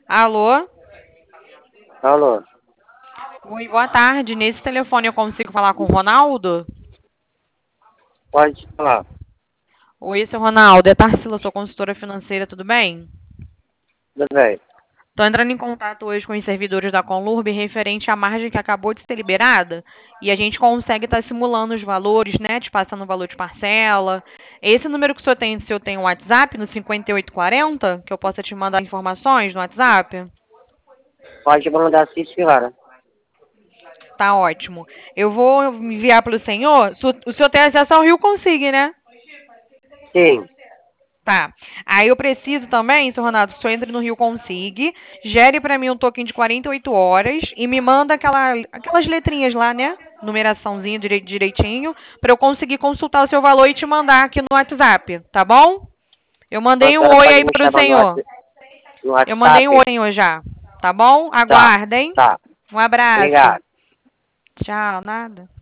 Alô? Alô, Oi, boa tarde. Nesse telefone eu consigo falar com o Ronaldo? pode falar. Oi, seu Ronaldo. É Tarsila, sou consultora financeira, tudo bem? Tudo bem? Estou entrando em contato hoje com os servidores da Conlurb referente à margem que acabou de ser liberada e a gente consegue estar simulando os valores, né? Te passando o valor de parcela. Esse número que o senhor tem, se eu tenho um WhatsApp no 5840, que eu possa te mandar informações no WhatsApp? Pode mandar sim, senhora. Tá ótimo. Eu vou enviar para o senhor. O senhor tem acesso ao Rio Consigne, né? Sim, Tá. Aí eu preciso também, seu Ronaldo, que o senhor entre no Rio Consigne, gere para mim um token de 48 horas e me manda aquelas letrinhas lá, né? Numeraçãozinha direitinho, para eu conseguir consultar o seu valor e te mandar aqui no WhatsApp, tá bom? Eu a mandei um senhora oi pode aí me pro chamar senhor. no Eu mandei um oi, WhatsApp? senhor, já. Tá bom? Tá, Aguardem. tá. Um abraço. Obrigado. Tchau, nada.